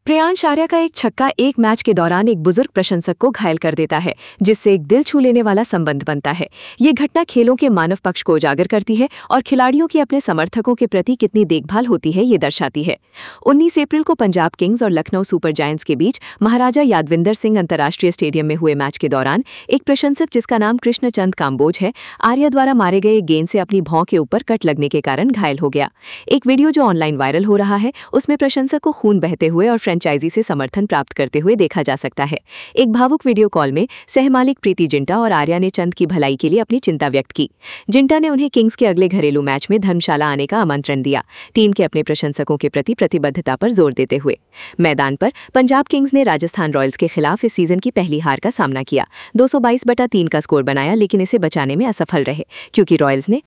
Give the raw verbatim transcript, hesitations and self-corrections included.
प्रियांश आर्या का एक छक्का एक मैच के दौरान एक बुजुर्ग प्रशंसक को घायल कर देता है, जिससे एक दिल छू लेने वाला संबंध बनता है। ये घटना खेलों के मानव पक्ष को उजागर करती है और खिलाड़ियों की अपने समर्थकों के प्रति कितनी देखभाल होती है, ये दर्शाती है। उन्नीस अप्रैल को पंजाब किंग्स और लखनऊ सुपर जायंट्स के बीच महाराजा यादविंदर सिंह अंतर्राष्ट्रीय स्टेडियम में हुए मैच के दौरान एक प्रशंसक, जिसका नाम कृष्णचंद काम्बोज है, आर्या द्वारा मारे गए गेंद से अपनी भौं के ऊपर कट लगने के कारण घायल हो गया। एक वीडियो जो ऑनलाइन वायरल हो रहा है, उसमें प्रशंसक को खून बहते हुए और फ्रेंचाइजी से समर्थन प्राप्त करते हुए देखा जा सकता है। एक भावुक वीडियो कॉल में सहमालिक प्रीति जिंटा और आर्या ने चंद की भलाई के लिए अपनी चिंता व्यक्त की। जिंटा ने उन्हें किंग्स के अगले घरेलू मैच में धर्मशाला आने का आमंत्रण दिया, टीम के अपने प्रशंसकों के प्रति प्रतिबद्धता पर जोर देते हुए। मैदान पर पंजाब किंग्स ने राजस्थान रॉयल्स के खिलाफ इस सीजन की पहली हार का सामना किया। दो सौ बाईस बटा तीन का स्कोर बनाया, लेकिन इसे बचाने में असफल रहे, क्योंकि रॉयल्स ने